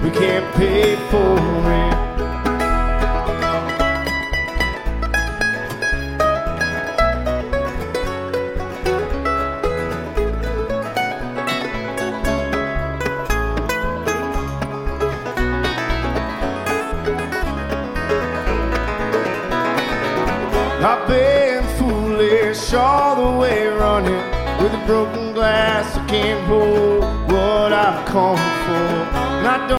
we can't pay for it. I've been foolish all the way running with a broken glass. I can't hold what I've come for, and I don't